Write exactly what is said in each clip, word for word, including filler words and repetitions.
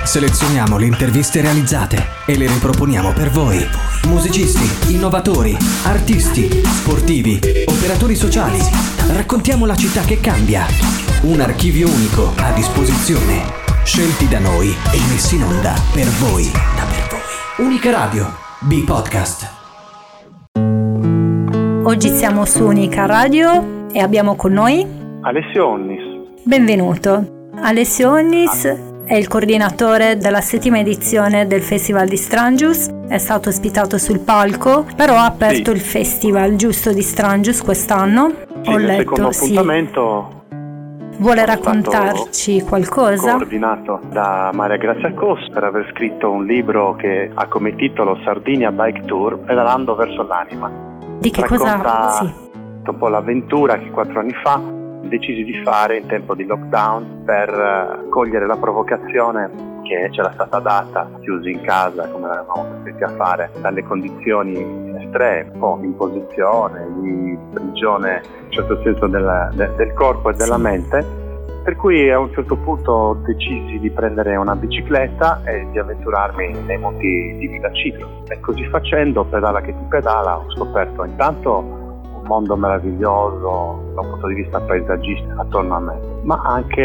Selezioniamo le interviste realizzate e le riproponiamo per voi. Musicisti, innovatori, artisti, sportivi, operatori sociali. Raccontiamo la città che cambia. Un archivio unico a disposizione. Scelti da noi e messi in onda per voi. Da per voi. Unica Radio, B-Podcast. Oggi siamo su Unica Radio e abbiamo con noi Alessio Onnis. Benvenuto. Alessio Onnis è il coordinatore della settima edizione del Festival di Strangius, è stato ospitato sul palco, però ha aperto sì. il festival giusto di Strangius quest'anno. Sì, Ho nel letto, secondo sì. appuntamento. Vuole raccontarci qualcosa? Coordinato da Maria Grazia Cos per aver scritto un libro che ha come titolo Sardinia Bike Tour, pedalando verso l'anima. Di che Racconta cosa? Sì. un po' l'avventura che quattro anni fa decisi di fare in tempo di lockdown per uh, cogliere la provocazione che c'era stata data, chiusi in casa come eravamo costretti a fare, dalle condizioni estreme, un po' imposizione, di prigione in un certo senso del, de, del corpo e della sì. mente, per cui a un certo punto decisi di prendere una bicicletta e di avventurarmi nei monti di Villa Cipro, e così facendo, pedala che ti pedala, ho scoperto intanto mondo meraviglioso da un punto di vista paesaggistico attorno a me, ma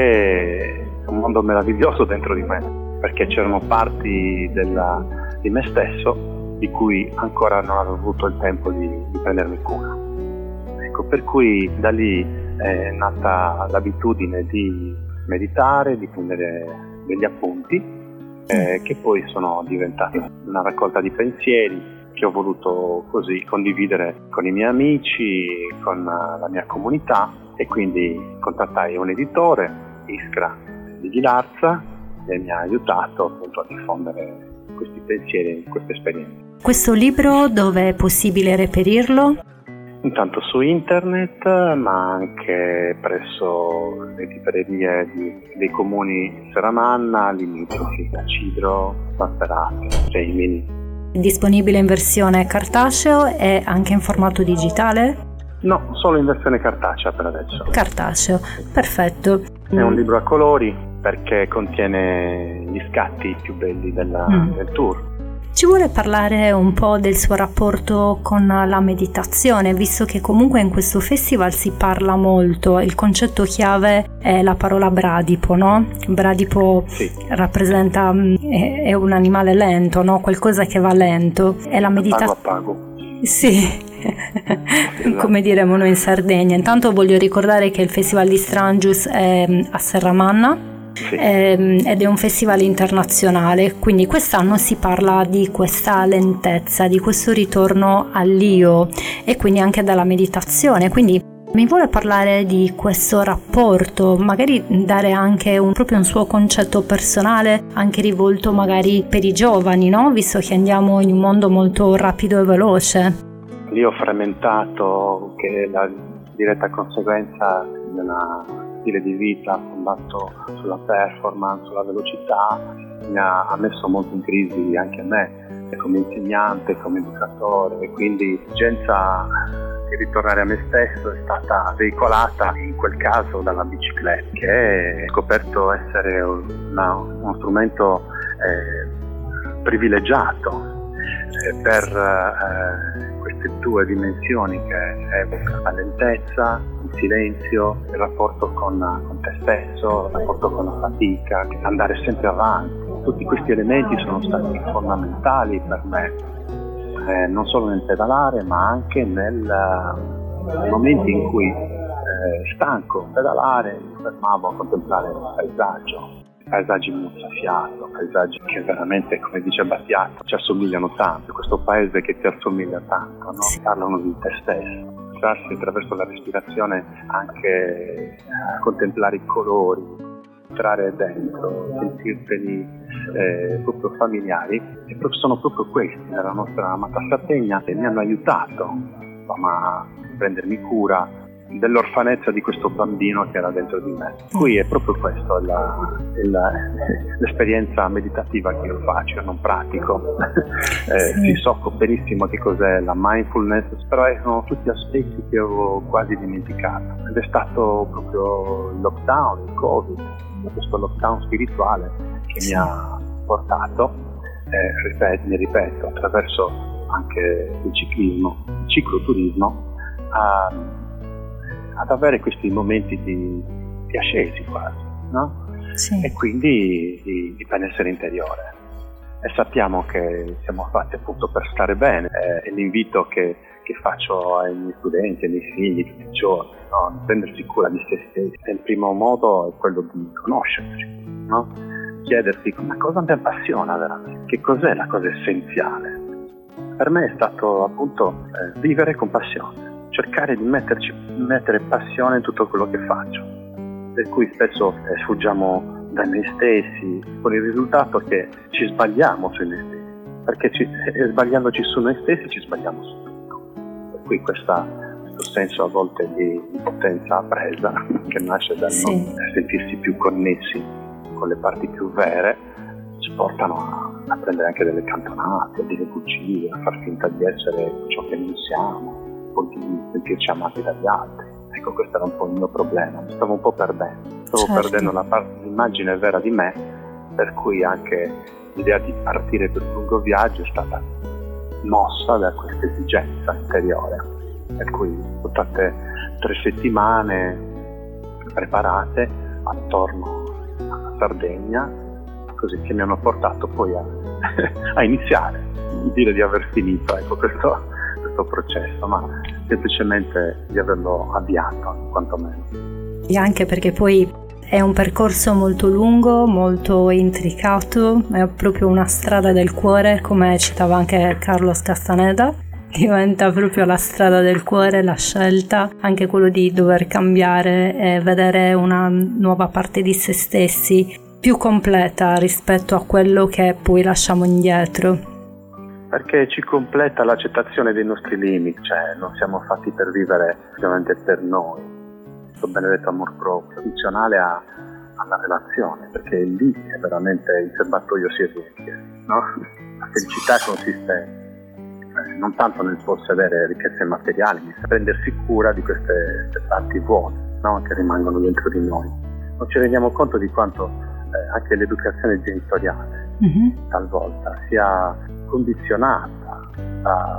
anche un mondo meraviglioso dentro di me, perché c'erano parti della, di me stesso di cui ancora non avevo avuto il tempo di, di prendermi cura. Ecco, per cui da lì è nata l'abitudine di meditare, di prendere degli appunti eh, che poi sono diventati una raccolta di pensieri che ho voluto così condividere con i miei amici, con la mia comunità, e quindi contattai un editore, Iskra di Ghilarza, e mi ha aiutato appunto a diffondere questi pensieri e queste esperienze. Questo libro dove è possibile reperirlo? Intanto su internet, ma anche presso le librerie di, dei comuni Serramanna, limitrofi, Cidro, San Ferrato, Rimini. Disponibile in versione cartaceo e anche in formato digitale? No, solo in versione cartacea per adesso. Cartaceo, perfetto. È un libro a colori perché contiene gli scatti più belli della, mm. del tour. Ci vuole parlare un po' del suo rapporto con la meditazione, visto che comunque in questo festival si parla molto, il concetto chiave è la parola bradipo, no? Bradipo sì. rappresenta, è, è un animale lento, no? Qualcosa che va lento. È la meditazione. Pago a pago. Sì, come diremo noi in Sardegna. Intanto voglio ricordare che il Festival di Strangius è a Serramanna. Sì. Ed è un festival internazionale, quindi quest'anno si parla di questa lentezza, di questo ritorno all'io e quindi anche della meditazione. Quindi mi vuole parlare di questo rapporto, magari dare anche un, proprio un suo concetto personale, anche rivolto magari per i giovani, no? Visto che andiamo in un mondo molto rapido e veloce. Io ho frammentato, che è la diretta conseguenza di una stile di vita fondato sulla performance, sulla velocità, mi ha, ha messo molto in crisi anche a me come insegnante, come educatore, e quindi l'esigenza di ritornare a me stesso è stata veicolata in quel caso dalla bicicletta, che ho scoperto essere una, uno strumento eh, privilegiato eh, per eh, queste due dimensioni che evoca la lentezza, il silenzio, il rapporto con, con te stesso, il rapporto con la fatica, andare sempre avanti. Tutti questi elementi sono stati fondamentali per me, eh, non solo nel pedalare, ma anche nel, nei momenti in cui eh, stanco pedalare mi fermavo a contemplare il paesaggio. Paesaggi mozzafiato, paesaggi che veramente, come dice Battiato, ci assomigliano tanto, questo paese che ti assomiglia tanto, no? Parlano di te stesso. Entrarsi attraverso la respirazione anche a contemplare i colori, entrare dentro, sentirteli eh, proprio familiari, e sono proprio questi nella nostra amata Sardegna che mi hanno aiutato insomma, a prendermi cura dell'orfanezza di questo bambino che era dentro di me. Qui è proprio questo la, la, l'esperienza meditativa che io faccio, non pratico. eh, sì. So benissimo che cos'è la mindfulness, però sono tutti aspetti che avevo quasi dimenticato. Ed è stato proprio il lockdown, il Covid, questo lockdown spirituale che mi ha portato, eh, ripeto, mi ripeto, attraverso anche il ciclismo, il cicloturismo, a, ad avere questi momenti di, di ascesi quasi, no? Sì. E quindi di, di benessere interiore. E sappiamo che siamo fatti appunto per stare bene, eh, e l'invito che, che faccio ai miei studenti, ai miei figli tutti i giorni, no? Di prendersi cura di se stessi. E il primo modo è quello di conoscerci, no? Chiedersi ma cosa mi appassiona veramente, che cos'è la cosa essenziale. Per me è stato appunto eh, vivere con passione, cercare di metterci, mettere passione in tutto quello che faccio, per cui spesso eh, sfuggiamo da noi stessi, con il risultato che ci sbagliamo su noi stessi, perché ci, eh, sbagliandoci su noi stessi ci sbagliamo su tutto. Per cui questa, questo senso a volte di impotenza presa, che nasce dal sì. non sentirsi più connessi con le parti più vere, ci portano a, a prendere anche delle cantonate, a dire bugie, a far finta di essere ciò che non siamo, o di sentirci amati dagli altri. Ecco, questo era un po' il mio problema, mi stavo un po' perdendo, stavo certo. perdendo la parte, l'immagine vera di me, per cui anche l'idea di partire per un lungo viaggio è stata mossa da questa esigenza interiore, per cui sono state tre settimane preparate attorno alla Sardegna, così che mi hanno portato poi a, a iniziare, dire di aver finito, ecco, questo, questo processo, ma semplicemente di averlo avviato, quantomeno. E anche perché poi è un percorso molto lungo, molto intricato, è proprio una strada del cuore, come citava anche Carlos Castaneda. Diventa proprio la strada del cuore, la scelta, anche quello di dover cambiare e vedere una nuova parte di se stessi più completa rispetto a quello che poi lasciamo indietro. Perché ci completa l'accettazione dei nostri limiti, cioè non siamo fatti per vivere solamente per noi. Questo benedetto amor proprio, funzionale a, alla relazione, perché lì è veramente il serbatoio si riempie, no? La felicità consiste eh, non tanto nel possedere ricchezze materiali, ma nel prendersi cura di queste, queste parti vuote, no? Che rimangono dentro di noi. Non ci rendiamo conto di quanto eh, anche l'educazione genitoriale mm-hmm. talvolta sia condizionata da,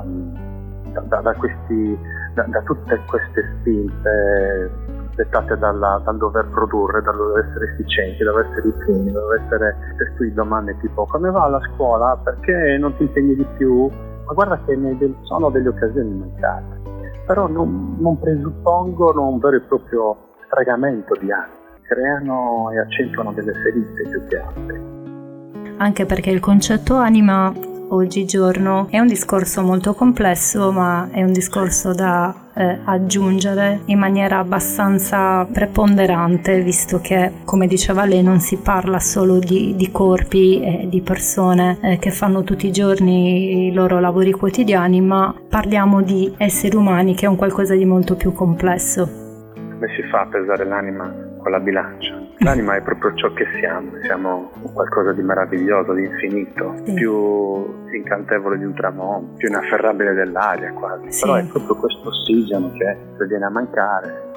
da, da, questi, da, da tutte queste spinte dettate dalla, dal dover produrre, dal dover essere efficienti, dal dover essere ricchi, dal dover essere per cui domande tipo come va la scuola, perché non ti impegni di più, ma guarda che ne sono delle occasioni mancate, però non, non presuppongono un vero e proprio stregamento di anni, creano e accentuano delle ferite più che altre. Anche perché il concetto anima oggigiorno è un discorso molto complesso, ma è un discorso da eh, aggiungere in maniera abbastanza preponderante, visto che, come diceva lei, non si parla solo di, di corpi e di persone eh, che fanno tutti i giorni i loro lavori quotidiani, ma parliamo di esseri umani, che è un qualcosa di molto più complesso. Come si fa a pesare l'anima con la bilancia? L'anima è proprio ciò che siamo, siamo qualcosa di meraviglioso, di infinito, sì. più incantevole di un tramonto, più inafferrabile dell'aria quasi, sì. Però è proprio questo ossigeno che se viene a mancare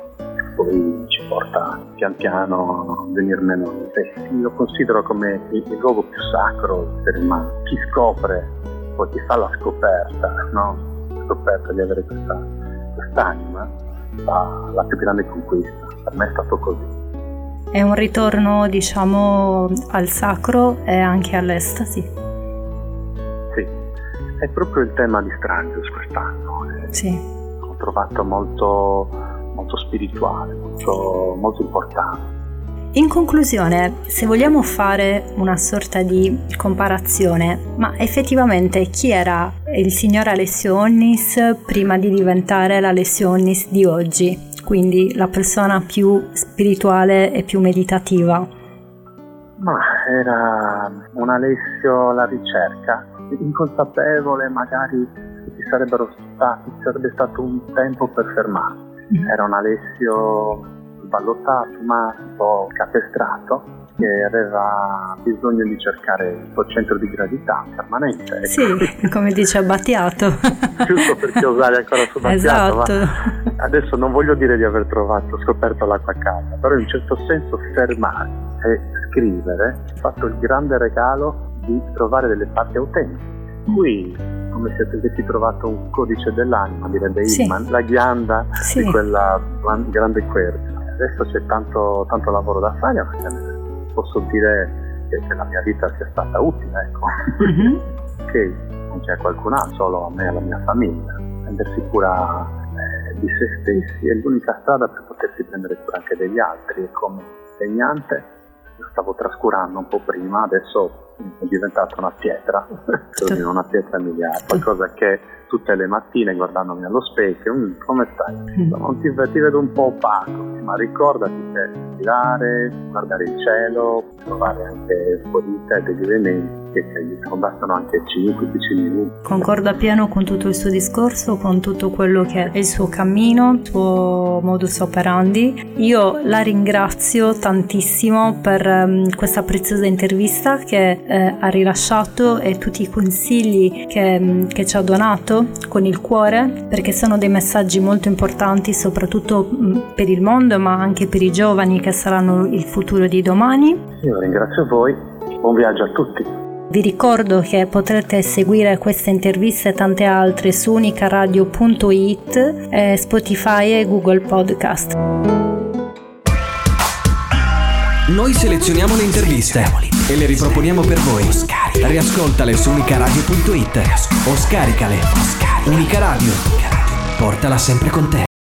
poi ci porta pian piano a venir meno noi stessi. Io considero come il, il luogo più sacro dell'essere umano. Chi scopre, poi chi fa la scoperta, no? La scoperta di avere questa, quest'anima, fa la più grande conquista. Per me è stato così. È un ritorno, diciamo, al sacro e anche all'estasi. Sì, è proprio il tema di Strangius quest'anno. Sì. L'ho trovato molto, molto spirituale, molto, molto importante. In conclusione, se vogliamo fare una sorta di comparazione, ma effettivamente chi era il signor Alessio Onnis prima di diventare l'Alessio Onnis di oggi? Quindi la persona più spirituale e più meditativa. Ma era un Alessio alla ricerca, inconsapevole, magari ci sarebbero stati, ci sarebbe stato un tempo per fermarsi. Mm. Era un Alessio sballottato, ma un po' capestrato, che aveva bisogno di cercare il suo centro di gravità permanente. Sì, come dice Battiato. Giusto per chiosare ancora su Battiato. Esatto. Ma adesso non voglio dire di aver trovato, scoperto l'acqua calda, però in un certo senso fermarsi e scrivere ha fatto il grande regalo di trovare delle parti autentiche. Qui, come se avessi trovato un codice dell'anima, direbbe sì. Hillman, la ghianda sì. di quella grande quercia. Adesso c'è tanto, tanto lavoro da fare, perché posso dire che, che la mia vita sia stata utile, ecco. Mm-hmm. Che non c'è qualcun altro, solo a me e alla mia famiglia. Prendersi cura eh, di se stessi è l'unica strada per potersi prendere cura anche degli altri. E come insegnante lo stavo trascurando un po' prima, adesso è diventata una pietra, una pietra miliare, qualcosa che tutte le mattine guardandomi allo specchio, mm, come stai? Non ti, ti vedo un po' opaco, ma ricordati che respirare, guardare il cielo, trovare anche fuori di te degli elementi che ti aiutano, bastano anche cinque dieci minuti. Concordo appieno con tutto il suo discorso, con tutto quello che è il suo cammino, il suo modus operandi. Io la ringrazio tantissimo per um, questa preziosa intervista che eh, ha rilasciato e tutti i consigli che, che ci ha donato con il cuore, perché sono dei messaggi molto importanti soprattutto mh, per il mondo, ma anche per i giovani che saranno il futuro di domani. Io ringrazio voi, buon viaggio a tutti. Vi ricordo che potrete seguire queste interviste e tante altre su unicaradio punto it, eh, Spotify e Google Podcast. Noi selezioniamo le interviste e le riproponiamo per voi. Riascoltale su unicaradio punto it o scaricale. Unica Radio, portala sempre con te.